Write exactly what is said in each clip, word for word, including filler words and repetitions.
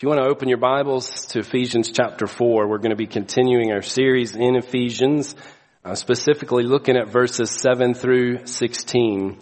If you want to open your Bibles to Ephesians chapter four, we're going to be continuing our series in Ephesians, uh, specifically looking at verses seven through sixteen.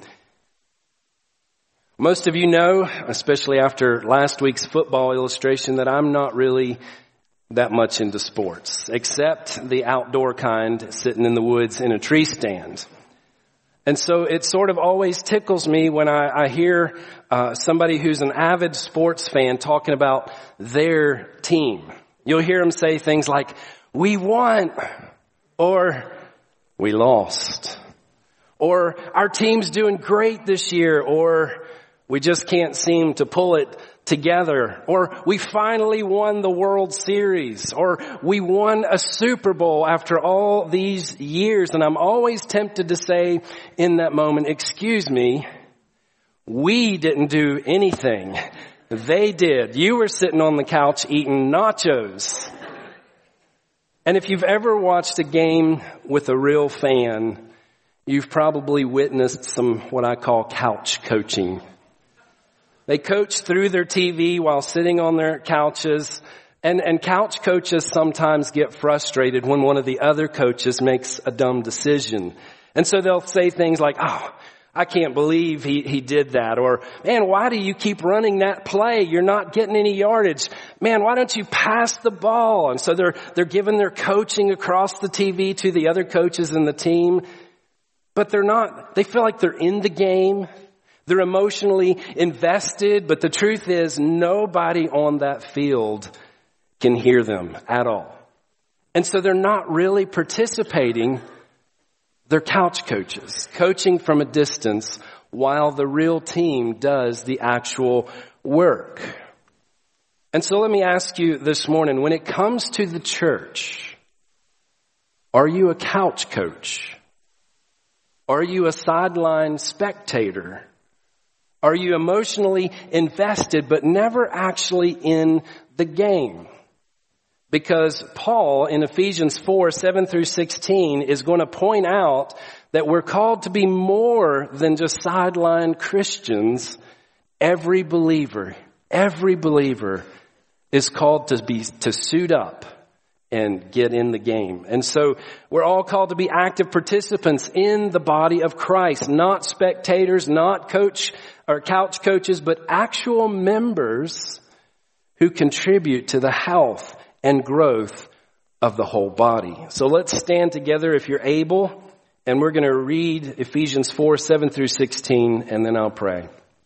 Most of you know, especially after last week's football illustration, that I'm not really that much into sports, except the outdoor kind, sitting in the woods in a tree stand. And so it sort of always tickles me when I, I hear uh, somebody who's an avid sports fan talking about their team. You'll hear them say things like, "We won," or "We lost," or "Our team's doing great this year," or "We just can't seem to pull it together," or "We finally won the World Series," or "We won a Super Bowl after all these years." And I'm always tempted to say in that moment, "Excuse me, we didn't do anything. They did. You were sitting on the couch eating nachos." And if you've ever watched a game with a real fan, you've probably witnessed some what I call couch coaching. They coach through their T V while sitting on their couches. And, and couch coaches sometimes get frustrated when one of the other coaches makes a dumb decision. And so they'll say things like, "Oh, I can't believe he, he did that." Or, "Man, why do you keep running that play? You're not getting any yardage. Man, why don't you pass the ball?" And so they're, they're giving their coaching across the T V to the other coaches in the team. But they're not, they feel like they're in the game. They're emotionally invested, but the truth is nobody on that field can hear them at all. And so they're not really participating. They're couch coaches, coaching from a distance while the real team does the actual work. And so let me ask you this morning, when it comes to the church, are you a couch coach? Are you a sideline spectator? Are you emotionally invested but never actually in the game? Because Paul in Ephesians four, seven through sixteen is going to point out that we're called to be more than just sideline Christians. Every believer, every believer is called to be, to suit up and get in the game. And so we're all called to be active participants in the body of Christ, not spectators, not coach or couch coaches, but actual members who contribute to the health and growth of the whole body. So let's stand together if you're able, and we're going to read Ephesians four, seven through sixteen, and then I'll pray.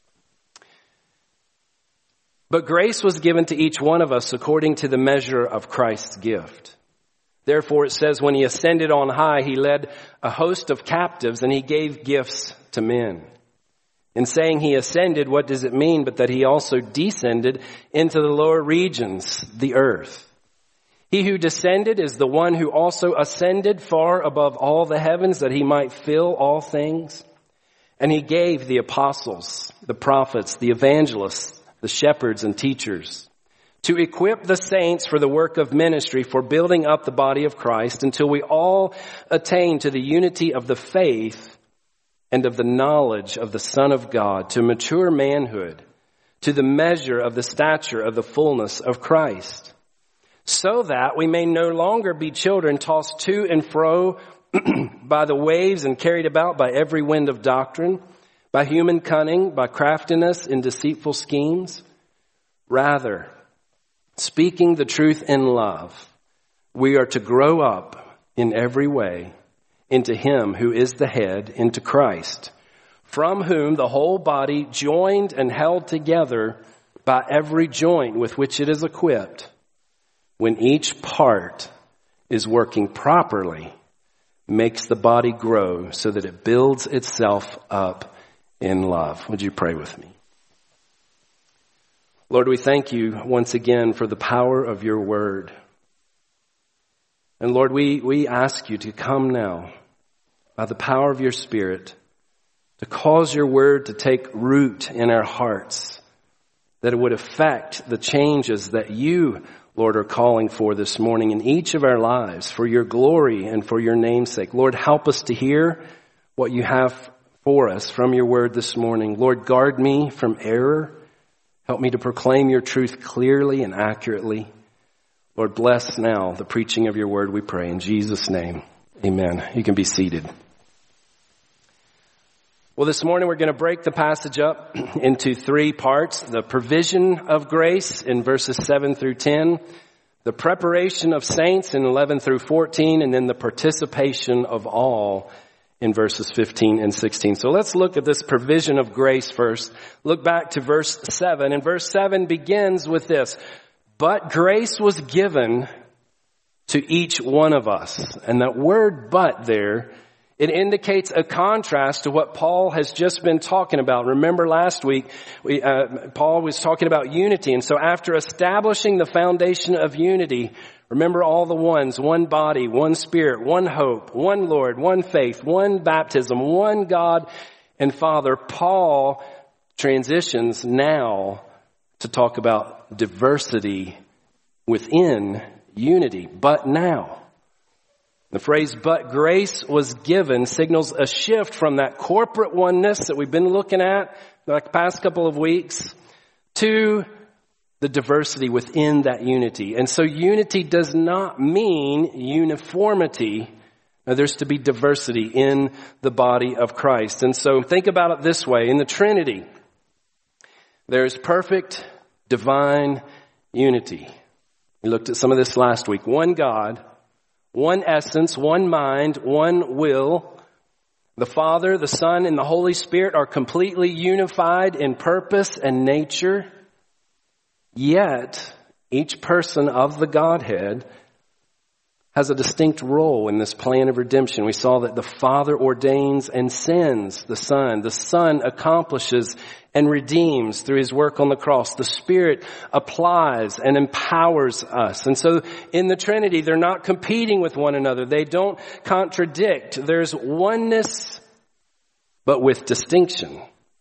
"But grace was given to each one of us according to the measure of Christ's gift. Therefore it says, when he ascended on high, he led a host of captives and he gave gifts to men. In saying he ascended, what does it mean but that he also descended into the lower regions, the earth? He who descended is the one who also ascended far above all the heavens that he might fill all things. And he gave the apostles, the prophets, the evangelists, the shepherds and teachers, to equip the saints for the work of ministry, for building up the body of Christ until we all attain to the unity of the faith and of the knowledge of the Son of God, to mature manhood, to the measure of the stature of the fullness of Christ, so that we may no longer be children tossed to and fro by the waves and carried about by every wind of doctrine, by human cunning, by craftiness in deceitful schemes. Rather, speaking the truth in love, we are to grow up in every way into him who is the head, into Christ, from whom the whole body, joined and held together by every joint with which it is equipped, when each part is working properly, makes the body grow so that it builds itself up in love. Would you pray with me? Lord, we thank you once again for the power of your word. And Lord, we, we ask you to come now by the power of your Spirit to cause your word to take root in our hearts, that it would affect the changes that you, Lord, are calling for this morning in each of our lives for your glory and for your name's sake. Lord, help us to hear what you have for us from your word this morning. Lord, guard me from error. Help me to proclaim your truth clearly and accurately. Lord, bless now the preaching of your word, we pray. In Jesus' name, amen. You can be seated. Well, this morning we're going to break the passage up into three parts. The provision of grace in verses seven through ten, the preparation of saints in eleven through fourteen, and then the participation of all in verses fifteen and sixteen. So let's look at this provision of grace first. Look back to verse seven, and verse seven begins with this: but grace was given to each one of us. And that word "but" there, it indicates a contrast to what Paul has just been talking about. Remember last week, we, uh, Paul was talking about unity. And so after establishing the foundation of unity, remember all the ones: one body, one spirit, one hope, one Lord, one faith, one baptism, one God and Father. Paul transitions now to talk about diversity within unity. But now, the phrase "but grace was given" signals a shift from that corporate oneness that we've been looking at like the past couple of weeks to the diversity within that unity. And so unity does not mean uniformity. Now, there's to be diversity in the body of Christ. And so think about it this way. In the Trinity, there is perfect divine unity. We looked at some of this last week. One God, one essence, one mind, one will. The Father, the Son, and the Holy Spirit are completely unified in purpose and nature. Yet, each person of the Godhead has a distinct role in this plan of redemption. We saw that the Father ordains and sends the Son. The Son accomplishes and redeems through his work on the cross. The Spirit applies and empowers us. And so in the Trinity, they're not competing with one another. They don't contradict. There's oneness, but with distinction.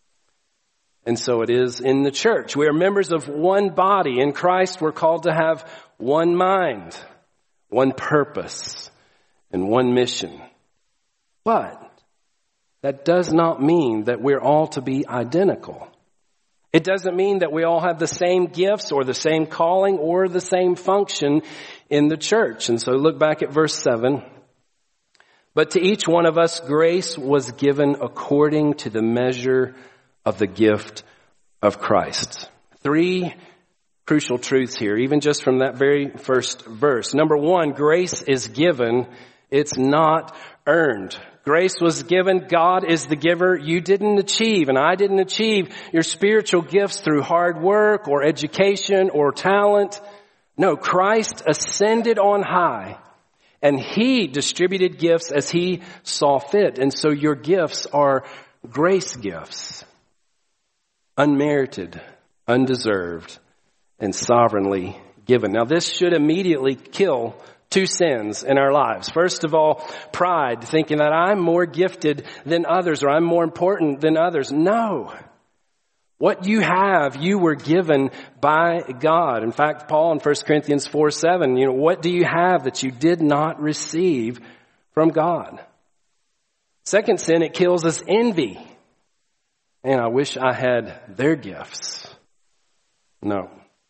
And so it is in the church. We are members of one body. In Christ, we're called to have one mind, one purpose, and one mission. But that does not mean that we're all to be identical. It doesn't mean that we all have the same gifts or the same calling or the same function in the church. And so look back at verse seven. But to each one of us, grace was given according to the measure of the gift of Christ. Three crucial truths here, even just from that very first verse. Number one, grace is given. It's not earned. Grace was given. God is the giver. You didn't achieve, and I didn't achieve your spiritual gifts through hard work or education or talent. No, Christ ascended on high, and he distributed gifts as he saw fit. And so your gifts are grace gifts, unmerited, undeserved, and sovereignly given. Now, this should immediately kill two sins in our lives. First of all, pride, thinking that I'm more gifted than others or I'm more important than others. No. What you have, you were given by God. In fact, Paul in First Corinthians four seven, you know, what do you have that you did not receive from God? Second sin, it kills us envy. And I wish I had their gifts. No.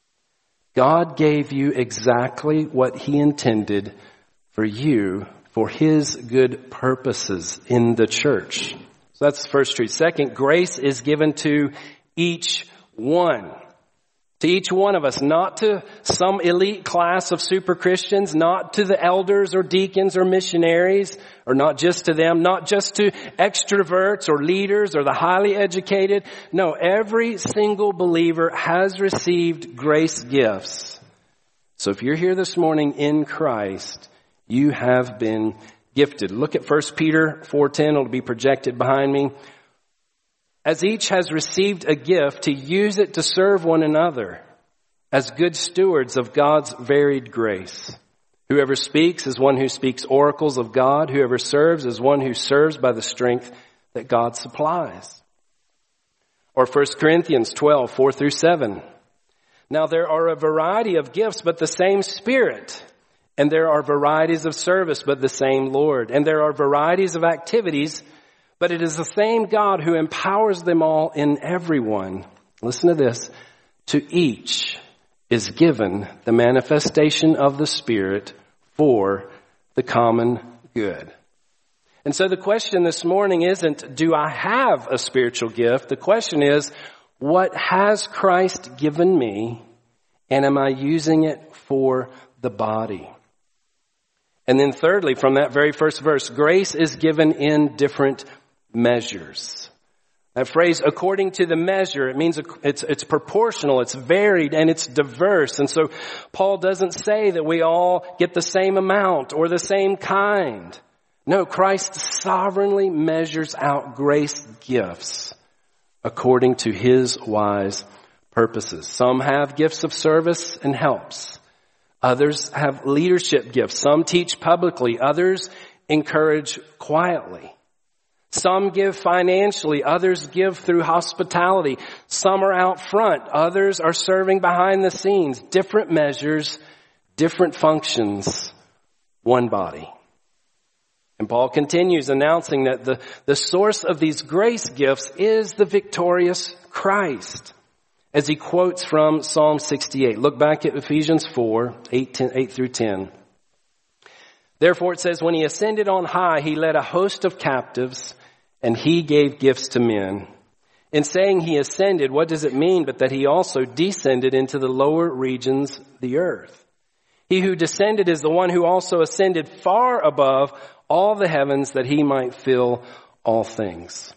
God gave you exactly what he intended for you for his good purposes in the church. So that's the first truth. Second, grace is given to each one. To each one of us, not to some elite class of super Christians, not to the elders or deacons or missionaries, or not just to them, not just to extroverts or leaders or the highly educated. No, every single believer has received grace gifts. So if you're here this morning in Christ, you have been gifted. Look at First Peter four ten. It'll be projected behind me. As each has received a gift, to use it to serve one another as good stewards of God's varied grace. Whoever speaks is one who speaks oracles of God. Whoever serves is one who serves by the strength that God supplies. Or First Corinthians twelve, four through seven. Now there are a variety of gifts, but the same Spirit. And there are varieties of service, but the same Lord. And there are varieties of activities, but it is the same God who empowers them all in everyone. Listen to this. to each is given the manifestation of the Spirit for the common good. And so the question this morning isn't, do I have a spiritual gift? The question is, what has Christ given me, and am I using it for the body? And then thirdly, from that very first verse, grace is given in different measures. That phrase, according to the measure, it means it's, it's proportional, it's varied, and it's diverse. And so Paul doesn't say that we all get the same amount or the same kind. No, Christ sovereignly measures out grace gifts according to his wise purposes. Some have gifts of service and helps. Others have leadership gifts. Some teach publicly. Others encourage quietly. Some give financially. Others give through hospitality. Some are out front. Others are serving behind the scenes. Different measures, different functions, one body. And Paul continues announcing that the, the source of these grace gifts is the victorious Christ, as he quotes from Psalm sixty-eight. Look back at Ephesians four, eight, ten, eight through ten. Therefore it says, when he ascended on high, he led a host of captives, and he gave gifts to men. In saying he ascended, what does it mean but that he also descended into the lower regions, the earth? He who descended is the one who also ascended far above all the heavens that he might fill all things.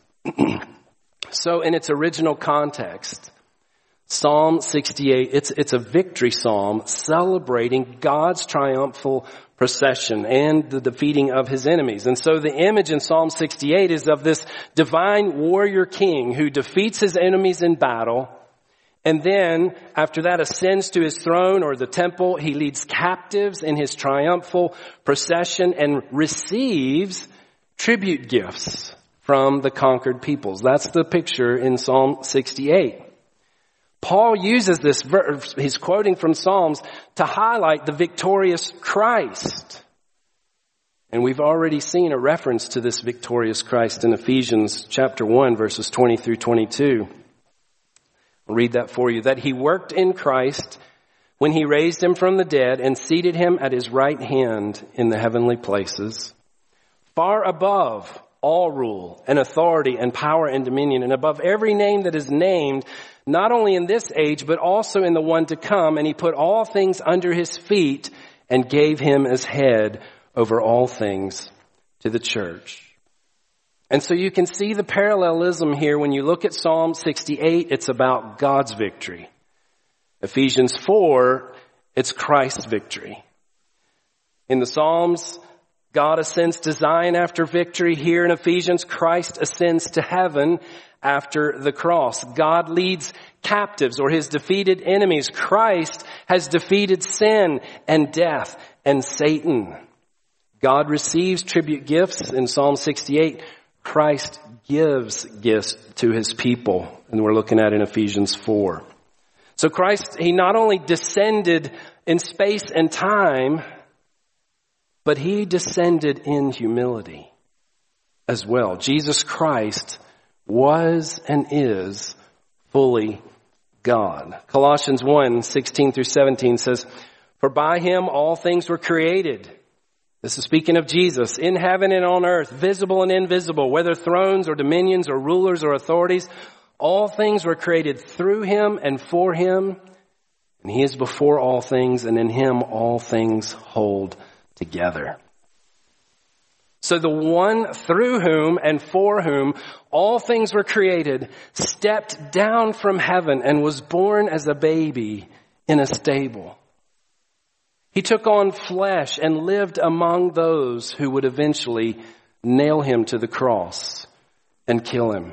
So in its original context, Psalm sixty-eight, it's, it's a victory psalm celebrating God's triumphal procession and the defeating of his enemies. And so the image in Psalm sixty-eight is of this divine warrior king who defeats his enemies in battle. And then, after that, ascends to his throne or the temple. He leads captives in his triumphal procession and receives tribute gifts from the conquered peoples. That's the picture in Psalm sixty-eight. Paul uses this verse, he's quoting from Psalms, to highlight the victorious Christ. And we've already seen a reference to this victorious Christ in Ephesians chapter one, verses twenty through twenty-two. I'll read that for you. That he worked in Christ when he raised him from the dead and seated him at his right hand in the heavenly places, far above all rule and authority and power and dominion, and above every name that is named, not only in this age, but also in the one to come. And he put all things under his feet and gave him as head over all things to the church. And so you can see the parallelism here. When you look at Psalm sixty-eight, it's about God's victory. Ephesians four, it's Christ's victory. In the Psalms, God ascends to Zion after victory. Here in Ephesians, Christ ascends to heaven after the cross. God leads captives or his defeated enemies. Christ has defeated sin and death and Satan. God receives tribute gifts in Psalm sixty-eight. Christ gives gifts to his people, and we're looking at in Ephesians four. So Christ, he not only descended in space and time, but he descended in humility as well. Jesus Christ was and is fully God. Colossians one, sixteen through seventeen says, for by him all things were created. This is speaking of Jesus, in heaven and on earth, visible and invisible, whether thrones or dominions or rulers or authorities, all things were created through him and for him, and he is before all things, and in him all things hold together. So the one through whom and for whom all things were created stepped down from heaven and was born as a baby in a stable. He took on flesh and lived among those who would eventually nail him to the cross and kill him.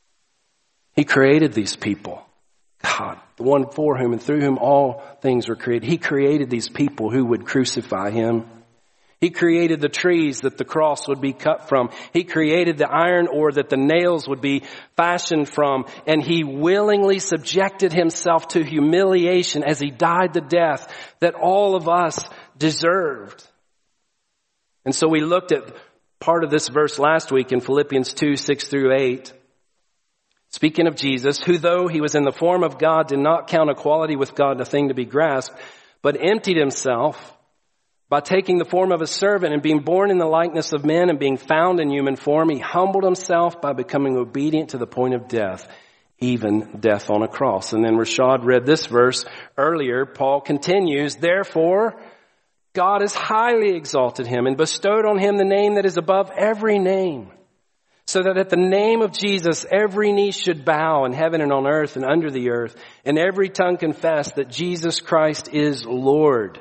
He created these people. God, the one for whom and through whom all things were created. He created these people who would crucify him. He created the trees that the cross would be cut from. He created the iron ore that the nails would be fashioned from. And he willingly subjected himself to humiliation as he died the death that all of us deserved. And so we looked at part of this verse last week in Philippians two, six through eight. speaking of Jesus, who though he was in the form of God, did not count equality with God a thing to be grasped, but emptied himself by taking the form of a servant and being born in the likeness of men and being found in human form. He humbled himself by becoming obedient to the point of death, even death on a cross. And then Rashad read this verse earlier. Paul continues, therefore, God has highly exalted him and bestowed on him the name that is above every name, so that at the name of Jesus, every knee should bow in heaven and on earth and under the earth, and every tongue confess that Jesus Christ is Lord,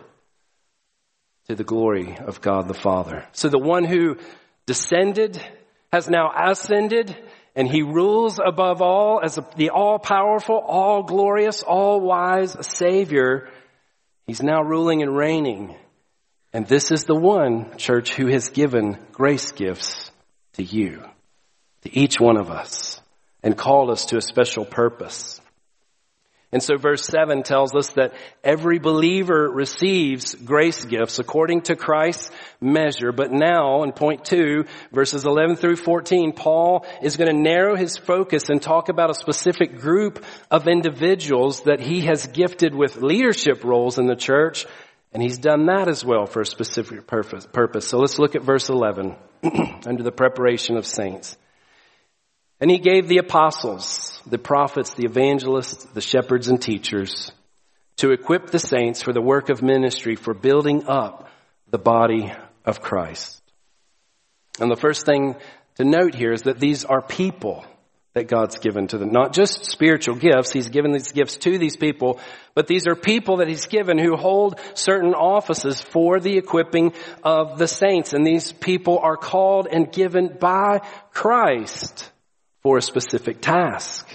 to the glory of God the Father. So the one who descended has now ascended, and he rules above all as the all-powerful, all-glorious, all-wise Savior. He's now ruling and reigning. And this is the one, church, who has given grace gifts to you, to each one of us, and called us to a special purpose. And so verse seven tells us that every believer receives grace gifts according to Christ's measure. But now in point two, verses eleven through fourteen, Paul is going to narrow his focus and talk about a specific group of individuals that he has gifted with leadership roles in the church. And he's done that as well for a specific purpose. So let's look at verse eleven under the preparation of saints. And he gave the apostles, the prophets, the evangelists, the shepherds and teachers to equip the saints for the work of ministry, for building up the body of Christ. And the first thing to note here is that these are people that God's given to them. Not just spiritual gifts. He's given these gifts to these people, but these are people that he's given who hold certain offices for the equipping of the saints. And these people are called and given by Christ for a specific task.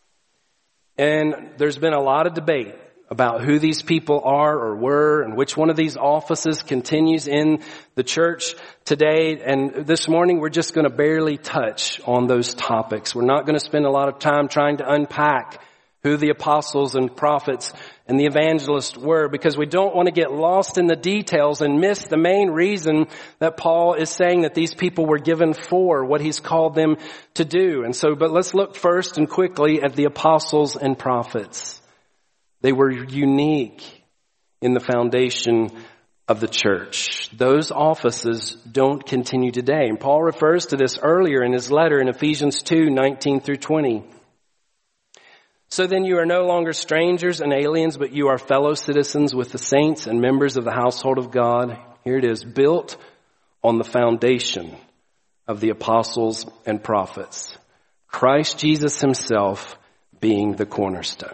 And there's been a lot of debate about who these people are or were and which one of these offices continues in the church today. And this morning we're just going to barely touch on those topics. We're not going to spend a lot of time trying to unpack who the apostles and prophets and the evangelists were, because we don't want to get lost in the details and miss the main reason that Paul is saying that these people were given for, what he's called them to do. And so, but let's look first and quickly at the apostles and prophets. They were unique in the foundation of the church. Those offices don't continue today. And Paul refers to this earlier in his letter in Ephesians two, nineteen through twenty. So then you are no longer strangers and aliens, but you are fellow citizens with the saints and members of the household of God. Here it is, built on the foundation of the apostles and prophets, Christ Jesus himself being the cornerstone.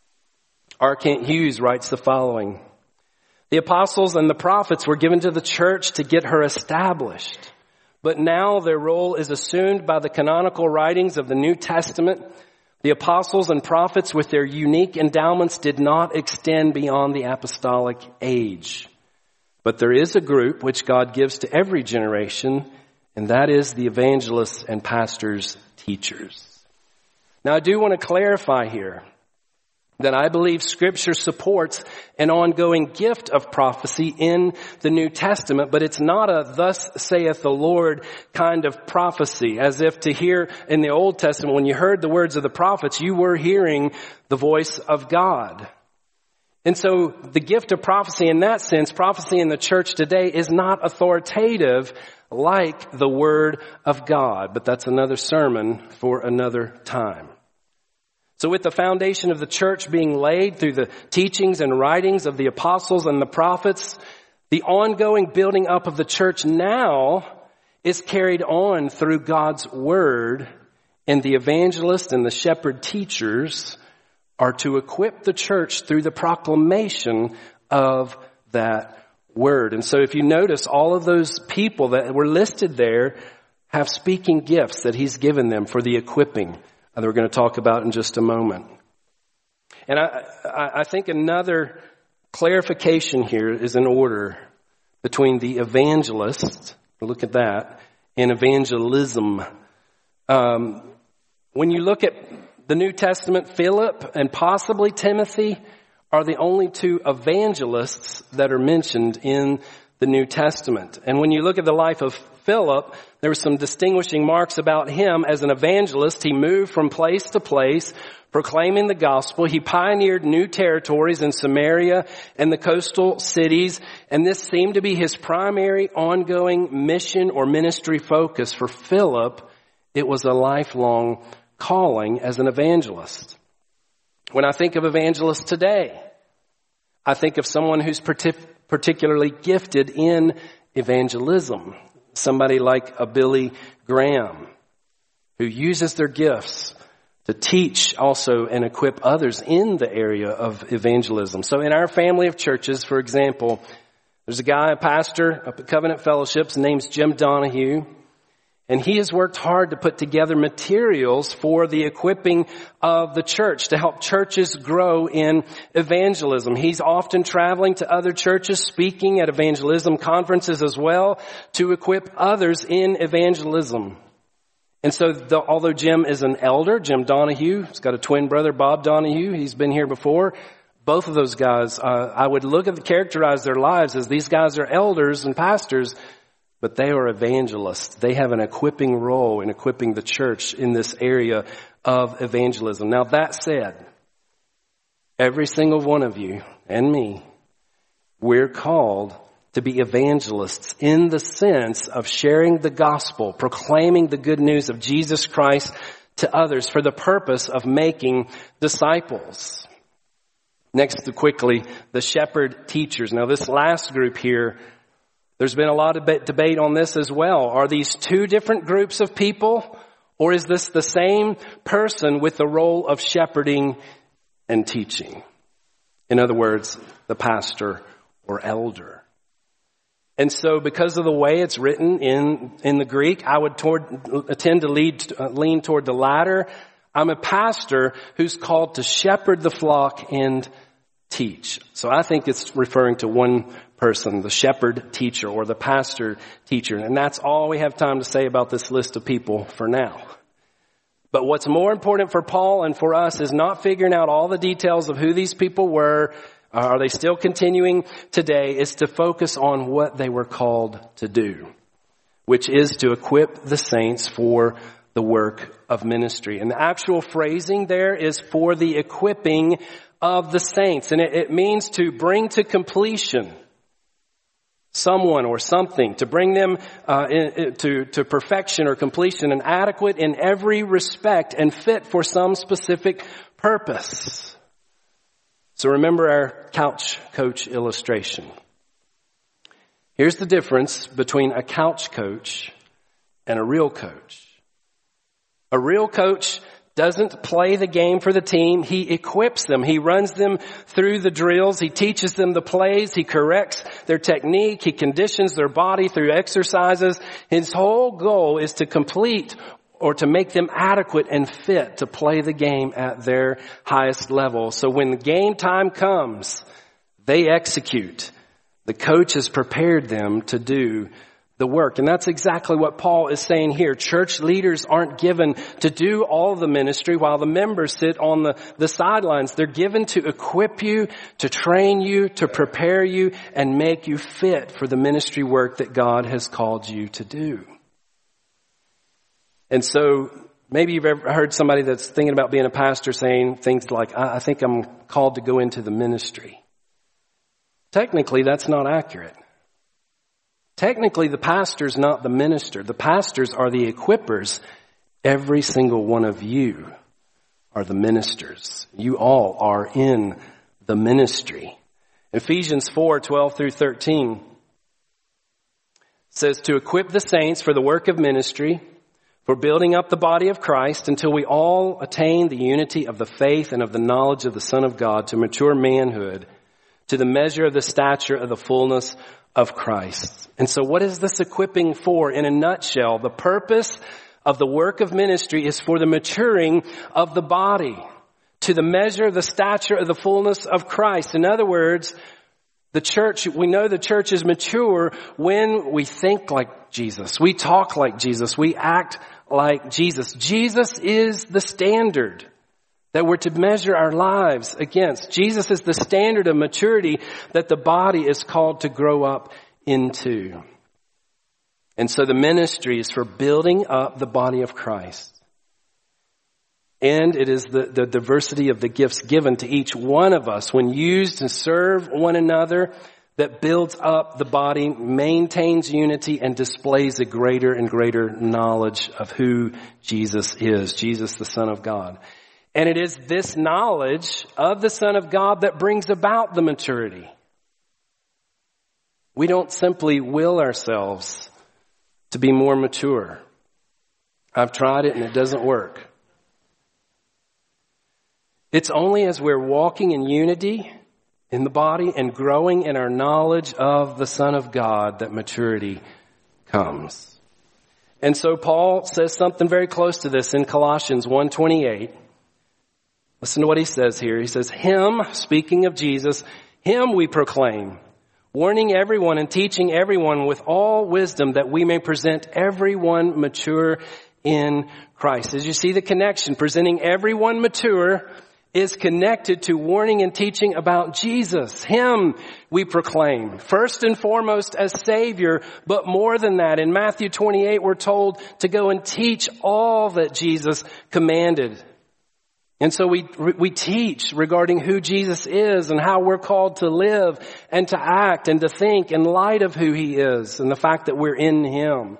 R. Kent Hughes writes the following: the apostles and the prophets were given to the church to get her established, but now their role is assumed by the canonical writings of the New Testament. The apostles and prophets with their unique endowments did not extend beyond the apostolic age. But there is a group which God gives to every generation, and that is the evangelists and pastors, teachers. Now I do want to clarify here that I believe Scripture supports an ongoing gift of prophecy in the New Testament, but it's not a thus saith the Lord kind of prophecy, as if to hear in the Old Testament, when you heard the words of the prophets, you were hearing the voice of God. And so the gift of prophecy in that sense, prophecy in the church today is not authoritative like the Word of God, but that's another sermon for another time. So with the foundation of the church being laid through the teachings and writings of the apostles and the prophets, the ongoing building up of the church now is carried on through God's word, and the evangelist and the shepherd teachers are to equip the church through the proclamation of that word. And so if you notice, all of those people that were listed there have speaking gifts that he's given them for the equipping that we're going to talk about in just a moment. And I, I think another clarification here is in order between the evangelist, look at that, and evangelism. Um, when you look at the New Testament, Philip and possibly Timothy are the only two evangelists that are mentioned in the New Testament. And when you look at the life of Philip, there were some distinguishing marks about him as an evangelist. He moved from place to place, proclaiming the gospel. He pioneered new territories in Samaria and the coastal cities, and this seemed to be his primary ongoing mission or ministry focus. For Philip, it was a lifelong calling as an evangelist. When I think of evangelists today, I think of someone who's partic- particularly gifted in evangelism. Somebody like a Billy Graham, who uses their gifts to teach also and equip others in the area of evangelism. So in our family of churches, for example, there's a guy, a pastor up at Covenant Fellowships, his name's Jim Donahue. And he has worked hard to put together materials for the equipping of the church to help churches grow in evangelism. He's often traveling to other churches, speaking at evangelism conferences as well, to equip others in evangelism. And so the, although Jim is an elder, Jim Donahue, he's got a twin brother, Bob Donahue. He's been here before. Both of those guys, uh, I would look at, characterize their lives as these guys are elders and pastors, but they are evangelists. They have an equipping role in equipping the church in this area of evangelism. Now, that said, every single one of you and me, we're called to be evangelists in the sense of sharing the gospel, proclaiming the good news of Jesus Christ to others for the purpose of making disciples. Next, quickly, the shepherd teachers. Now, this last group here, there's been a lot of debate on this as well. Are these two different groups of people, or is this the same person with the role of shepherding and teaching? In other words, the pastor or elder. And so because of the way it's written in, in the Greek, I would toward, tend to lead, uh, lean toward the latter. I'm a pastor who's called to shepherd the flock and teach. So I think it's referring to one person, the shepherd teacher or the pastor teacher. And that's all we have time to say about this list of people for now. But what's more important for Paul and for us is not figuring out all the details of who these people were. Are they still continuing today? Is to focus on what they were called to do, which is to equip the saints for the work of ministry. And the actual phrasing there is for the equipping of the saints. And it, it means to bring to completion someone or something, to bring them uh, in, to, to perfection or completion, and adequate in every respect and fit for some specific purpose. So remember our couch coach illustration. Here's the difference between a couch coach and a real coach. A real coach doesn't play the game for the team. He equips them. He runs them through the drills. He teaches them the plays. He corrects their technique. He conditions their body through exercises. His whole goal is to complete or to make them adequate and fit to play the game at their highest level. So when the game time comes, they execute. The coach has prepared them to do the work. And that's exactly what Paul is saying here. Church leaders aren't given to do all the ministry while the members sit on the, the sidelines. They're given to equip you, to train you, to prepare you, and make you fit for the ministry work that God has called you to do. And so maybe you've ever heard somebody that's thinking about being a pastor saying things like, I, I think I'm called to go into the ministry. Technically, that's not accurate. Technically, the pastor's not the minister. The pastors are the equippers. Every single one of you are the ministers. You all are in the ministry. Ephesians four, twelve through thirteen says to equip the saints for the work of ministry, for building up the body of Christ until we all attain the unity of the faith and of the knowledge of the Son of God, to mature manhood, to the measure of the stature of the fullness of Christ. And so what is this equipping for? In a nutshell, the purpose of the work of ministry is for the maturing of the body to the measure of the stature of the fullness of Christ. In other words, the church, we know the church is mature when we think like Jesus, we talk like Jesus, we act like Jesus. Jesus is the standard that we're to measure our lives against. Jesus is the standard of maturity that the body is called to grow up into. And so the ministry is for building up the body of Christ. And it is the, the diversity of the gifts given to each one of us when used to serve one another that builds up the body, maintains unity, and displays a greater and greater knowledge of who Jesus is, Jesus the Son of God. And it is this knowledge of the Son of God that brings about the maturity. We don't simply will ourselves to be more mature. I've tried it and it doesn't work. It's only as we're walking in unity in the body and growing in our knowledge of the Son of God that maturity comes. And so Paul says something very close to this in Colossians one twenty-eight. Listen to what he says here. He says, him, speaking of Jesus, him we proclaim, warning everyone and teaching everyone with all wisdom that we may present everyone mature in Christ. As you see the connection, presenting everyone mature is connected to warning and teaching about Jesus. Him we proclaim, first and foremost as Savior, but more than that. In Matthew twenty-eight, we're told to go and teach all that Jesus commanded. And so we we teach regarding who Jesus is and how we're called to live and to act and to think in light of who He is and the fact that we're in Him.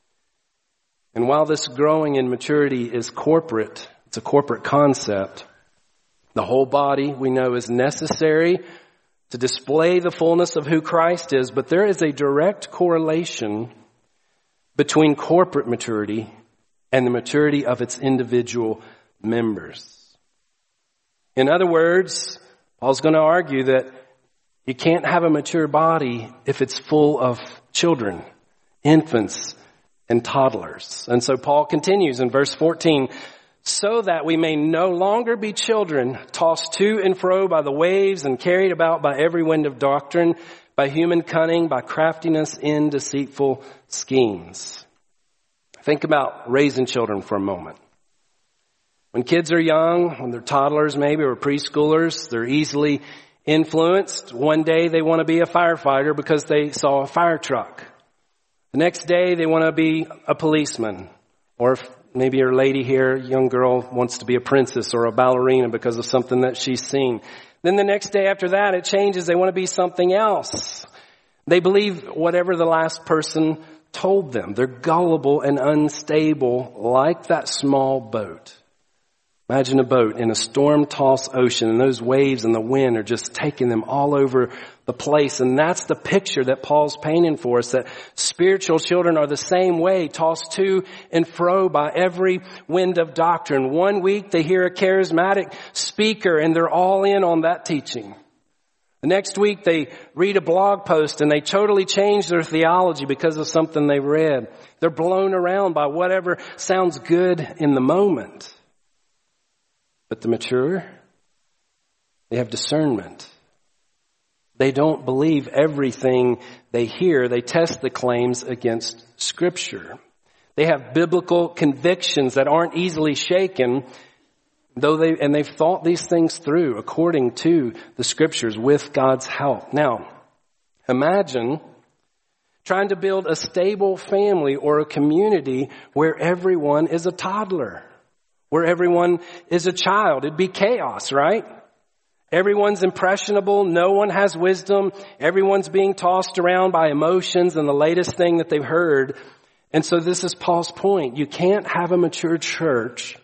And while this growing in maturity is corporate, it's a corporate concept, the whole body we know is necessary to display the fullness of who Christ is, but there is a direct correlation between corporate maturity and the maturity of its individual members. In other words, Paul's going to argue that you can't have a mature body if it's full of children, infants, and toddlers. And so Paul continues in verse fourteen, so that we may no longer be children, tossed to and fro by the waves and carried about by every wind of doctrine, by human cunning, by craftiness in deceitful schemes. Think about raising children for a moment. When kids are young, when they're toddlers maybe or preschoolers, they're easily influenced. One day they want to be a firefighter because they saw a fire truck. The next day they want to be a policeman. Or if maybe your lady here, young girl, wants to be a princess or a ballerina because of something that she's seen. Then the next day after that it changes. They want to be something else. They believe whatever the last person told them. They're gullible and unstable like that small boat. Imagine a boat in a storm-tossed ocean, and those waves and the wind are just taking them all over the place. And that's the picture that Paul's painting for us, that spiritual children are the same way, tossed to and fro by every wind of doctrine. One week they hear a charismatic speaker, and they're all in on that teaching. The next week they read a blog post, and they totally change their theology because of something they read. They're blown around by whatever sounds good in the moment. But the mature, they have discernment. They don't believe everything they hear. They test the claims against Scripture. They have biblical convictions that aren't easily shaken, though they and they've thought these things through according to the Scriptures with God's help. Now, imagine trying to build a stable family or a community where everyone is a toddler. Where everyone is a child. It'd be chaos, right? Everyone's impressionable. No one has wisdom. Everyone's being tossed around by emotions and the latest thing that they've heard. And so this is Paul's point. You can't have a mature church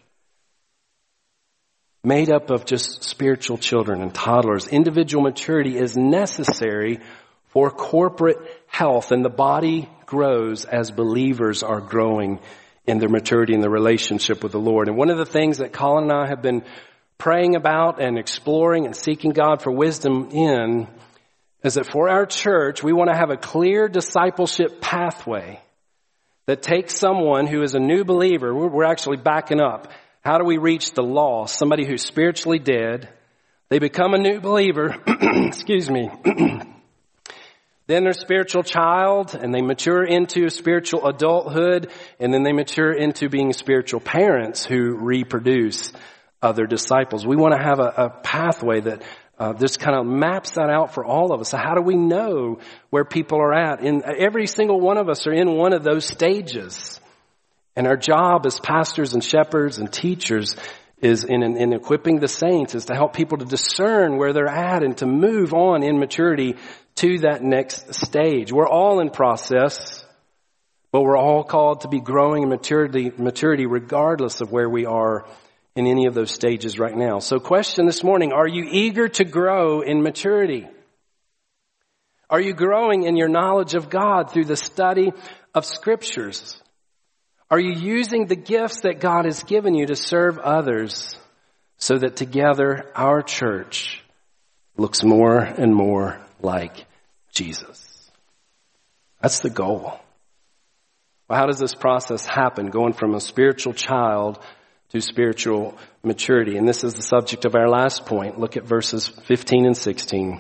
made up of just spiritual children and toddlers. Individual maturity is necessary for corporate health, and the body grows as believers are growing in their maturity in their relationship with the Lord. And one of the things that Colin and I have been praying about and exploring and seeking God for wisdom in is that for our church, we want to have a clear discipleship pathway that takes someone who is a new believer. We're actually backing up. How do we reach the lost? Somebody who's spiritually dead. They become a new believer. Excuse me. Then they're a spiritual child, and they mature into spiritual adulthood, and then they mature into being spiritual parents who reproduce other disciples. We want to have a, a pathway that uh, this kind of maps that out for all of us. So how do we know where people are at? In every single one of us are in one of those stages. And our job as pastors and shepherds and teachers is in, in, in equipping the saints is to help people to discern where they're at and to move on in maturity to that next stage. We're all in process, but we're all called to be growing in maturity, maturity regardless of where we are in any of those stages right now. So question this morning, are you eager to grow in maturity? Are you growing in your knowledge of God through the study of scriptures? Are you using the gifts that God has given you to serve others so that together our church looks more and more like Jesus? That's the goal. Well, how does this process happen, going from a spiritual child to spiritual maturity? And this is the subject of our last point. Look at verses fifteen and sixteen.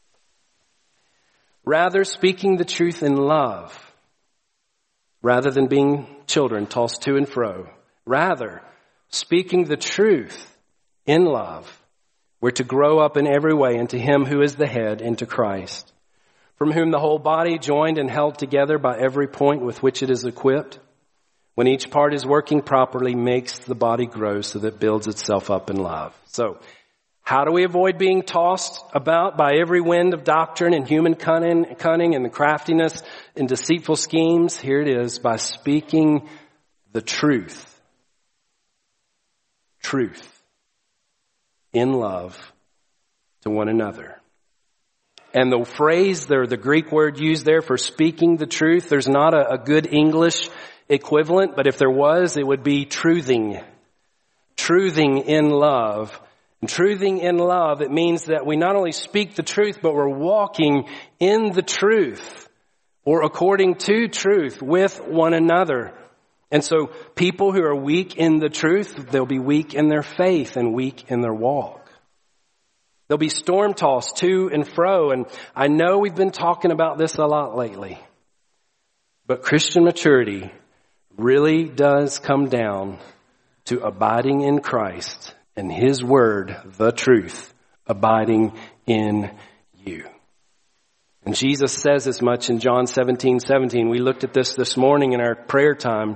Rather, speaking the truth in love, rather than being children tossed to and fro. Rather, speaking the truth in love, we're to grow up in every way into Him who is the head, into Christ, from whom the whole body, joined and held together by every point with which it is equipped, when each part is working properly, makes the body grow so that it builds itself up in love. So, how do we avoid being tossed about by every wind of doctrine and human cunning, cunning and the craftiness and deceitful schemes? Here it is, by speaking the truth. Truth. In love to one another. And the phrase there, the Greek word used there for speaking the truth, there's not a, a good English equivalent, but if there was, it would be truthing. Truthing in love. And truthing in love, it means that we not only speak the truth, but we're walking in the truth or according to truth with one another. And so people who are weak in the truth, they'll be weak in their faith and weak in their walk. They'll be storm-tossed to and fro. And I know we've been talking about this a lot lately, but Christian maturity really does come down to abiding in Christ and His word, the truth, abiding in you. And Jesus says as much in John seventeen seventeen. We looked at this this morning in our prayer time. It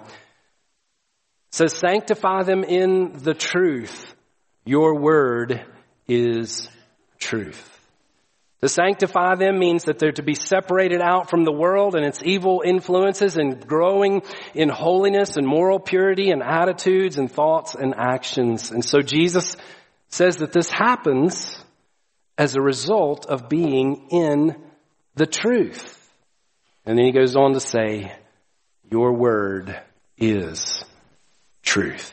says, sanctify them in the truth. Your word is truth. To sanctify them means that they're to be separated out from the world and its evil influences and growing in holiness and moral purity and attitudes and thoughts and actions. And so Jesus says that this happens as a result of being in the truth. And then He goes on to say, your word is truth.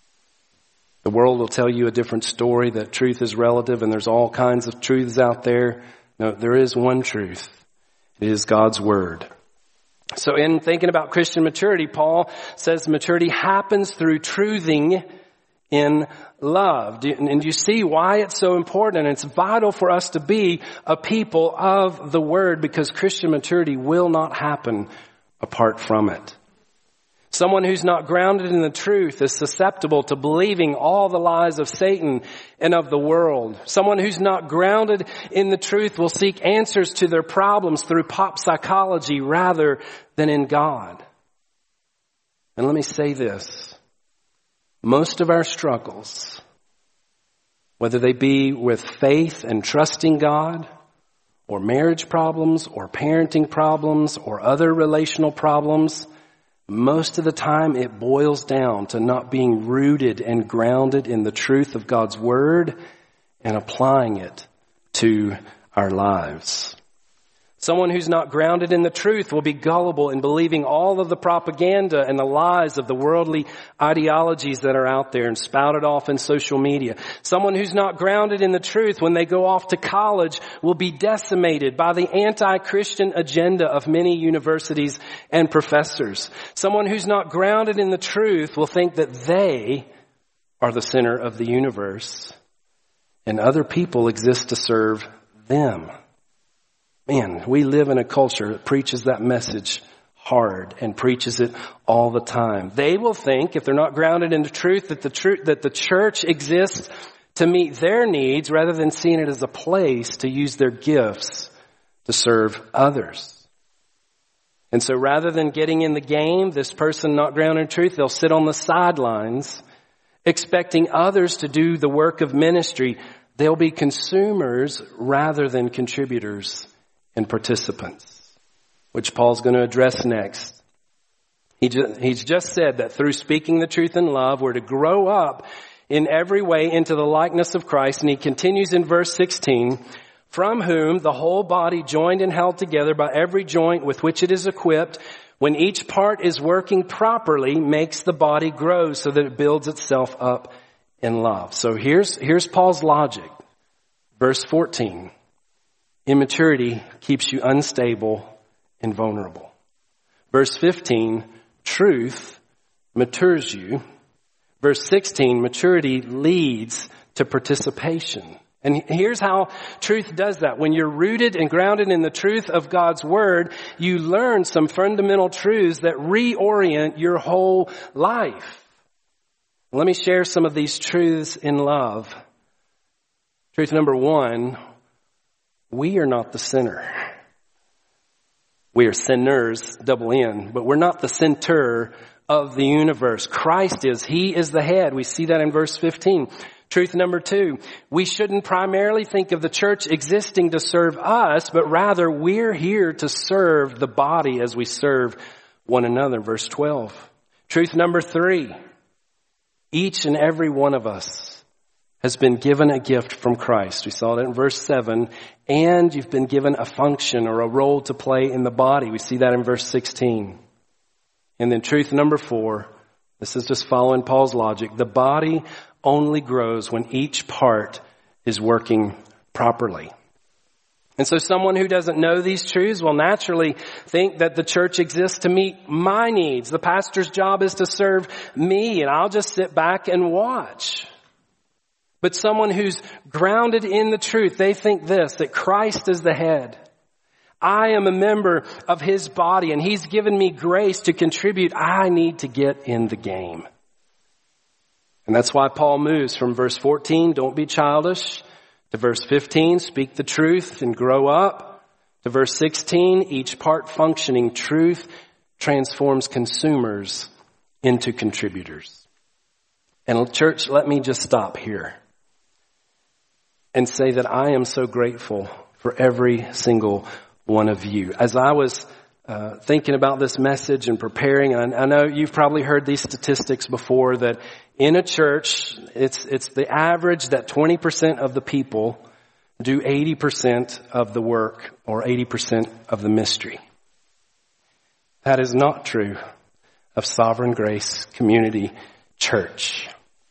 The world will tell you a different story, that truth is relative and there's all kinds of truths out there. No, there is one truth. It is God's word. So in thinking about Christian maturity, Paul says maturity happens through truthing in love. And you see why it's so important, and it's vital for us to be a people of the word, because Christian maturity will not happen apart from it. Someone who's not grounded in the truth is susceptible to believing all the lies of Satan and of the world. Someone who's not grounded in the truth will seek answers to their problems through pop psychology rather than in God. And let me say this. Most of our struggles, whether they be with faith and trusting God, or marriage problems, or parenting problems, or other relational problems, most of the time it boils down to not being rooted and grounded in the truth of God's word and applying it to our lives. Someone who's not grounded in the truth will be gullible in believing all of the propaganda and the lies of the worldly ideologies that are out there and spouted off in social media. Someone who's not grounded in the truth when they go off to college will be decimated by the anti-Christian agenda of many universities and professors. Someone who's not grounded in the truth will think that they are the center of the universe and other people exist to serve them. Man, we live in a culture that preaches that message hard and preaches it all the time. They will think, if they're not grounded in the truth, that the truth, that the church exists to meet their needs rather than seeing it as a place to use their gifts to serve others. And so rather than getting in the game, this person not grounded in truth, they'll sit on the sidelines expecting others to do the work of ministry. They'll be consumers rather than contributors and participants, which Paul's going to address next. He just, he's just said that through speaking the truth in love, we're to grow up in every way into the likeness of Christ. And he continues in verse sixteen, from whom the whole body joined and held together by every joint with which it is equipped, when each part is working properly, makes the body grow so that it builds itself up in love. So here's, here's Paul's logic. Verse fourteen, immaturity keeps you unstable and vulnerable. Verse fifteen, truth matures you. Verse sixteen, maturity leads to participation. And here's how truth does that. When you're rooted and grounded in the truth of God's Word, you learn some fundamental truths that reorient your whole life. Let me share some of these truths in love. Truth number one, we are not the sinner. We are sinners, double N, but we're not the center of the universe. Christ is. He is the head. We see that in verse fifteen. Truth number two, we shouldn't primarily think of the church existing to serve us, but rather we're here to serve the body as we serve one another. Verse twelve. Truth number three, each and every one of us has been given a gift from Christ. We saw that in verse seven. And you've been given a function or a role to play in the body. We see that in verse sixteen. And then truth number four, this is just following Paul's logic. The body only grows when each part is working properly. And so someone who doesn't know these truths will naturally think that the church exists to meet my needs. The pastor's job is to serve me, and I'll just sit back and watch. But someone who's grounded in the truth, they think this, that Christ is the head. I am a member of his body, and he's given me grace to contribute. I need to get in the game. And that's why Paul moves from verse fourteen, don't be childish, to verse fifteen, speak the truth and grow up, to verse sixteen, each part functioning. Truth transforms consumers into contributors. And church, let me just stop here and say that I am so grateful for every single one of you. As I was uh, thinking about this message and preparing, and I know you've probably heard these statistics before, that in a church, it's it's the average that twenty percent of the people do eighty percent of the work or eighty percent of the mystery. That is not true of Sovereign Grace Community Church.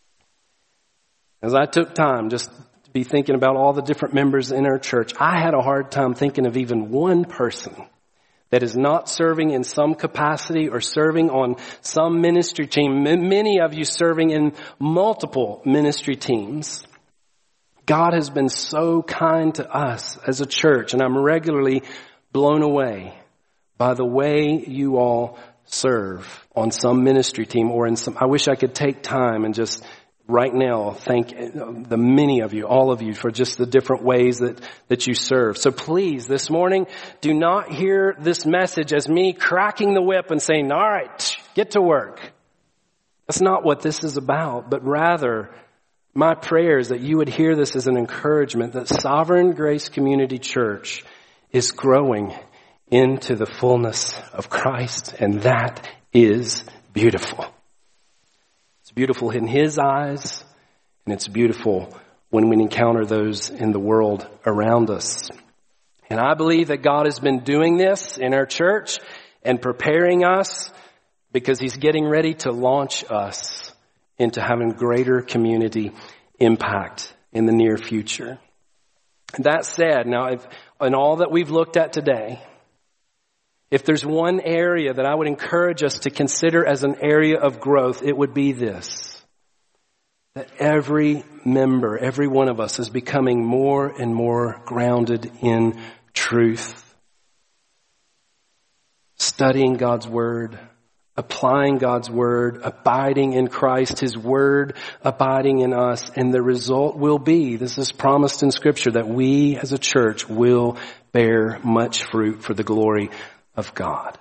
As I took time just to be thinking about all the different members in our church, I had a hard time thinking of even one person that is not serving in some capacity or serving on some ministry team. Many of you serving in multiple ministry teams. God has been so kind to us as a church, and I'm regularly blown away by the way you all serve on some ministry team or in some. I wish I could take time and just right now thank the many of you, all of you, for just the different ways that, that you serve. So please, this morning, do not hear this message as me cracking the whip and saying, all right, get to work. That's not what this is about, but rather my prayer is that you would hear this as an encouragement that Sovereign Grace Community Church is growing into the fullness of Christ, and that is beautiful. It's beautiful in His eyes, and it's beautiful when we encounter those in the world around us. And I believe that God has been doing this in our church and preparing us because He's getting ready to launch us into having greater community impact in the near future. That said, now, if, in all that we've looked at today, if there's one area that I would encourage us to consider as an area of growth, it would be this. That every member, every one of us is becoming more and more grounded in truth. Studying God's Word, applying God's word, abiding in Christ, his word abiding in us. And the result will be, this is promised in Scripture, that we as a church will bear much fruit for the glory of God.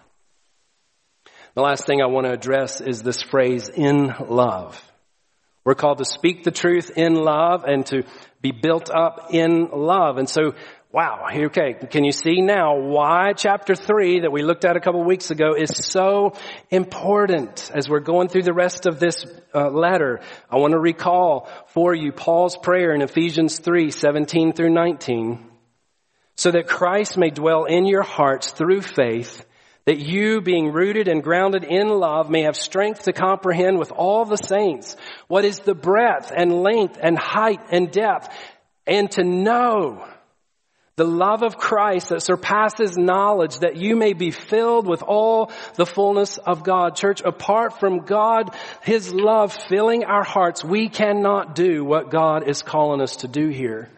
The last thing I want to address is this phrase, in love. We're called to speak the truth in love and to be built up in love. And so, wow, okay, can you see now why chapter three that we looked at a couple weeks ago is so important as we're going through the rest of this uh, letter? I want to recall for you Paul's prayer in Ephesians three, seventeen through nineteen, so that Christ may dwell in your hearts through faith, that you, being rooted and grounded in love, may have strength to comprehend with all the saints what is the breadth and length and height and depth, and to know the love of Christ that surpasses knowledge, that you may be filled with all the fullness of God. Church, apart from God, his love filling our hearts, we cannot do what God is calling us to do here.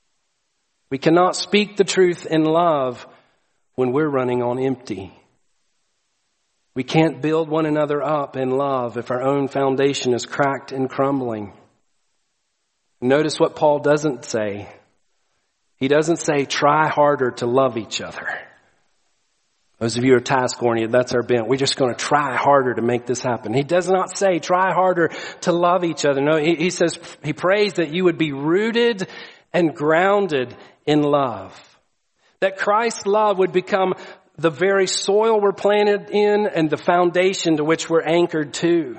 We cannot speak the truth in love when we're running on empty. We can't build one another up in love if our own foundation is cracked and crumbling. Notice what Paul doesn't say. He doesn't say, try harder to love each other. Those of you who are task-oriented, that's our bent. We're just going to try harder to make this happen. He does not say, try harder to love each other. No, he, he says, he prays that you would be rooted and grounded in love. That Christ's love would become the very soil we're planted in and the foundation to which we're anchored to.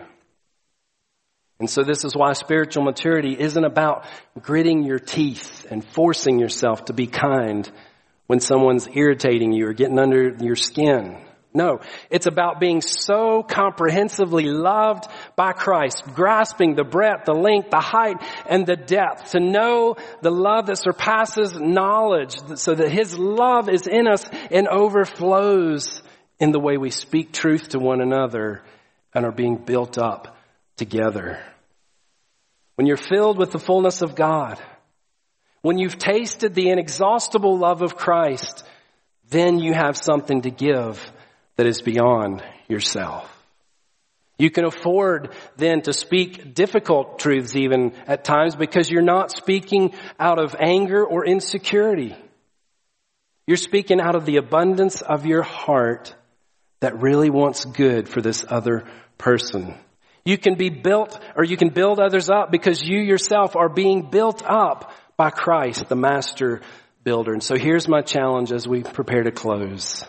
And so this is why spiritual maturity isn't about gritting your teeth and forcing yourself to be kind when someone's irritating you or getting under your skin. No, it's about being so comprehensively loved by Christ, grasping the breadth, the length, the height, and the depth, to know the love that surpasses knowledge, so that his love is in us and overflows in the way we speak truth to one another and are being built up together. When you're filled with the fullness of God, when you've tasted the inexhaustible love of Christ, then you have something to give that is beyond yourself. You can afford then to speak difficult truths even at times because you're not speaking out of anger or insecurity. You're speaking out of the abundance of your heart that really wants good for this other person. You can be built, or you can build others up because you yourself are being built up by Christ, the master builder. And so here's my challenge as we prepare to close.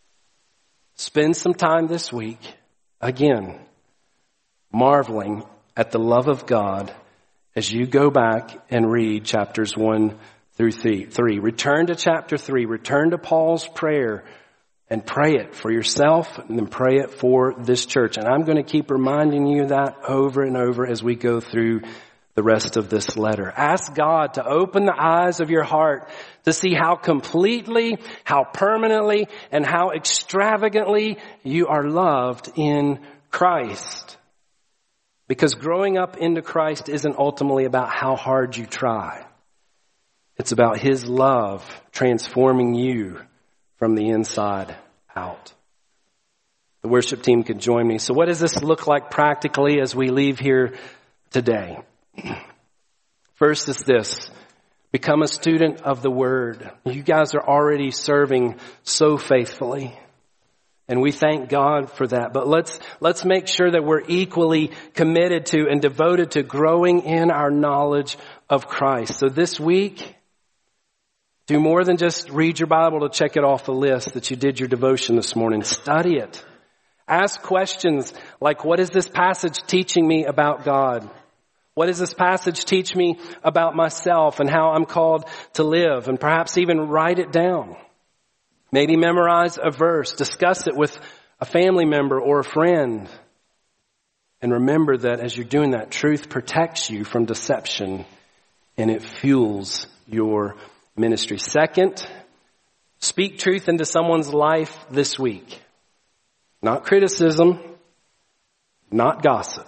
Spend some time this week, again, marveling at the love of God as you go back and read chapters one through three. Return to chapter three. Return to Paul's prayer and pray it for yourself and then pray it for this church. And I'm going to keep reminding you that over and over as we go through the rest of this letter. Ask God to open the eyes of your heart to see how completely, how permanently, and how extravagantly you are loved in Christ. Because growing up into Christ isn't ultimately about how hard you try. It's about his love transforming you from the inside out. The worship team could join me. So what does this look like practically as we leave here today? First is this. Become a student of the Word. You guys are already serving so faithfully. And we thank God for that. But let's, let's make sure that we're equally committed to and devoted to growing in our knowledge of Christ. So this week, do more than just read your Bible to check it off the list that you did your devotion this morning. Study it. Ask questions like, what is this passage teaching me about God? What does this passage teach me about myself and how I'm called to live? And perhaps even write it down. Maybe memorize a verse. Discuss it with a family member or a friend. And remember that as you're doing that, truth protects you from deception and it fuels your ministry. Second, speak truth into someone's life this week. Not criticism, not gossip.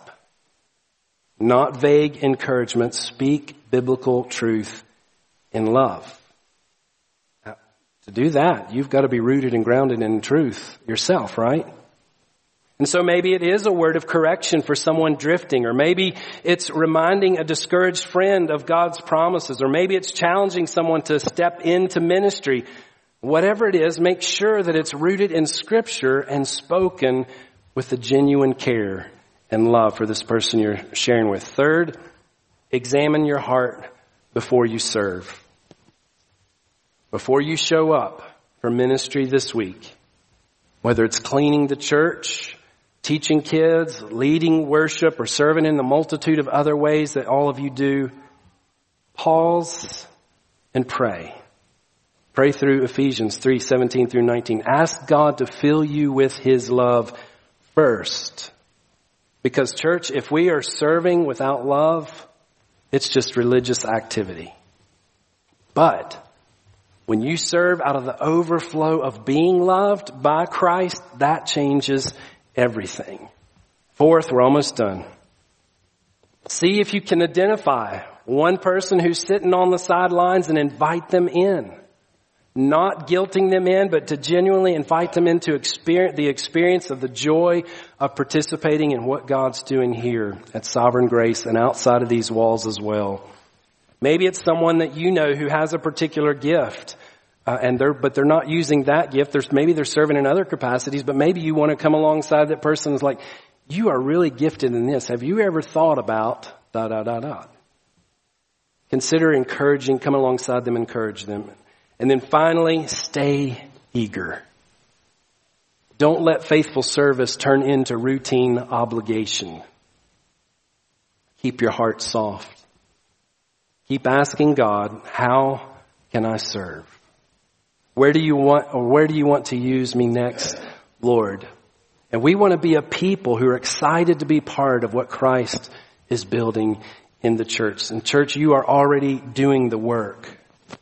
Not vague encouragement. Speak biblical truth in love. Now, to do that, you've got to be rooted and grounded in truth yourself, right? And so maybe it is a word of correction for someone drifting, or maybe it's reminding a discouraged friend of God's promises, or maybe it's challenging someone to step into ministry. Whatever it is, make sure that it's rooted in Scripture and spoken with a genuine care and love for this person you're sharing with. Third, examine your heart before you serve. Before you show up for ministry this week, whether it's cleaning the church, teaching kids, leading worship, or serving in the multitude of other ways that all of you do, pause and pray. Pray through Ephesians three seventeen through nineteen. Ask God to fill you with His love first. Because church, if we are serving without love, it's just religious activity. But when you serve out of the overflow of being loved by Christ, that changes everything. Fourth, we're almost done. See if you can identify one person who's sitting on the sidelines and invite them in. Not guilting them in, but to genuinely invite them into experience, the experience of the joy of participating in what God's doing here at Sovereign Grace and outside of these walls as well. Maybe it's someone that you know who has a particular gift, uh, and they're but they're not using that gift. There's maybe they're serving in other capacities, but maybe you want to come alongside that person and like, you are really gifted in this. Have you ever thought about da da da da? Consider encouraging, come alongside them, encourage them. And then finally, stay eager. Don't let faithful service turn into routine obligation. Keep your heart soft. Keep asking God, how can I serve? Where do you want, or where do you want to use me next, Lord? And we want to be a people who are excited to be part of what Christ is building in the church. And church, you are already doing the work.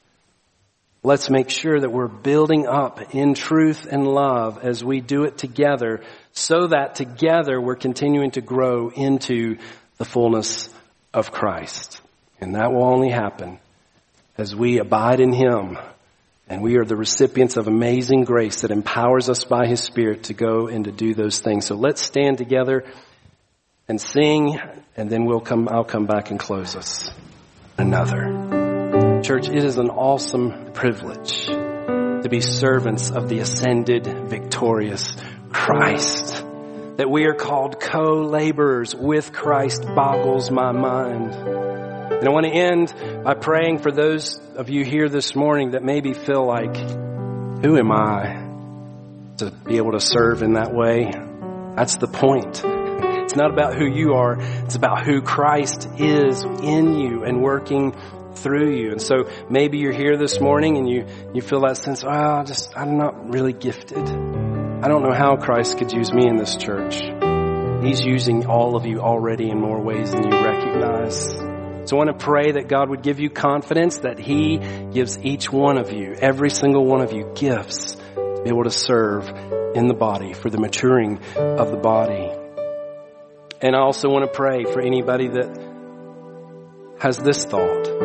Let's make sure that we're building up in truth and love as we do it together, so that together we're continuing to grow into the fullness of Christ. And that will only happen as we abide in Him, and we are the recipients of amazing grace that empowers us by His Spirit to go and to do those things. So let's stand together and sing, and then we'll come, I'll come back and close us. Another. Church, it is an awesome privilege to be servants of the ascended, victorious Christ. That we are called co-laborers with Christ boggles my mind. And I want to end by praying for those of you here this morning that maybe feel like, who am I to be able to serve in that way? That's the point. It's not about who you are. It's about who Christ is in you and working through you. And so maybe you're here this morning and you, you feel that sense, oh, I just, I'm not really gifted. I don't know how Christ could use me in this church. He's using all of you already in more ways than you recognize. So I want to pray that God would give you confidence that He gives each one of you, every single one of you, gifts to be able to serve in the body for the maturing of the body. And I also want to pray for anybody that has this thought.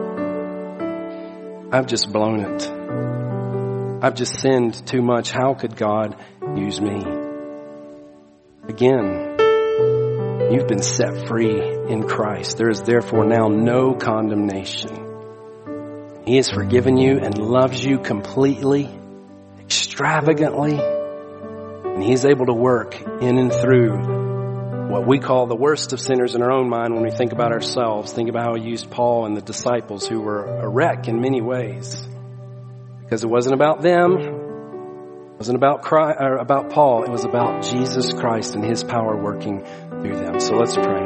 I've just blown it. I've just sinned too much. How could God use me? Again, you've been set free in Christ. There is therefore now no condemnation. He has forgiven you and loves you completely, extravagantly, and He's able to work in and through what we call the worst of sinners in our own mind when we think about ourselves. Think about how He used Paul and the disciples, who were a wreck in many ways. Because it wasn't about them. It wasn't about Christ, or about Paul. It was about Jesus Christ and His power working through them. So let's pray.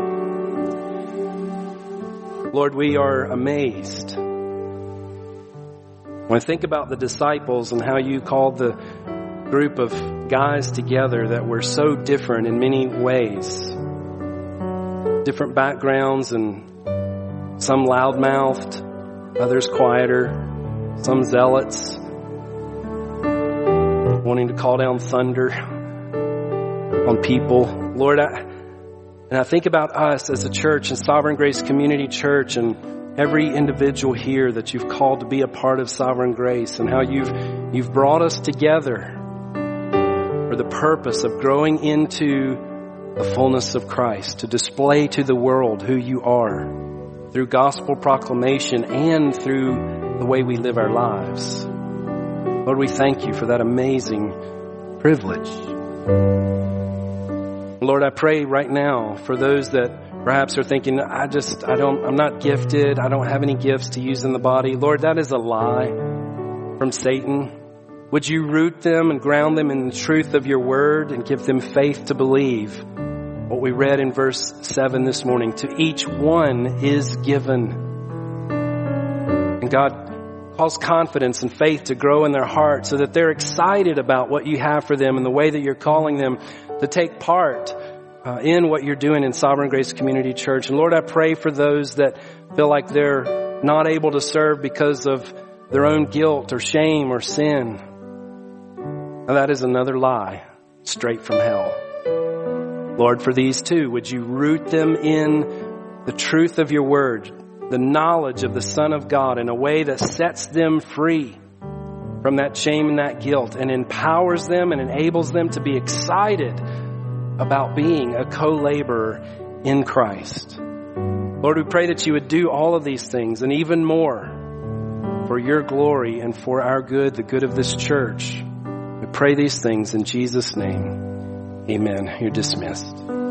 Lord, we are amazed when I think about the disciples and how You called the group of guys together that were so different in many ways. Different backgrounds, and some loudmouthed, others quieter, some zealots, wanting to call down thunder on people. Lord, I, and I think about us as a church and Sovereign Grace Community Church, and every individual here that You've called to be a part of Sovereign Grace, and how you've you've brought us together for the purpose of growing into the fullness of Christ, to display to the world who you are through gospel proclamation and through the way we live our lives. Lord, we thank you for that amazing privilege. Lord, I pray right now for those that perhaps are thinking, I just, I don't, I'm not gifted. I don't have any gifts to use in the body. Lord, that is a lie from Satan. Would you root them and ground them in the truth of your word and give them faith to believe what we read in verse seven this morning? To each one is given. And God calls confidence and faith to grow in their heart so that they're excited about what you have for them and the way that you're calling them to take part uh, in what you're doing in Sovereign Grace Community Church. And Lord, I pray for those that feel like they're not able to serve because of their own guilt or shame or sin. Now, that is another lie straight from hell. Lord, for these two, would you root them in the truth of your word, the knowledge of the Son of God in a way that sets them free from that shame and that guilt and empowers them and enables them to be excited about being a co-laborer in Christ. Lord, we pray that you would do all of these things and even more for your glory and for our good, the good of this church. We pray these things in Jesus' name. Amen. You're dismissed.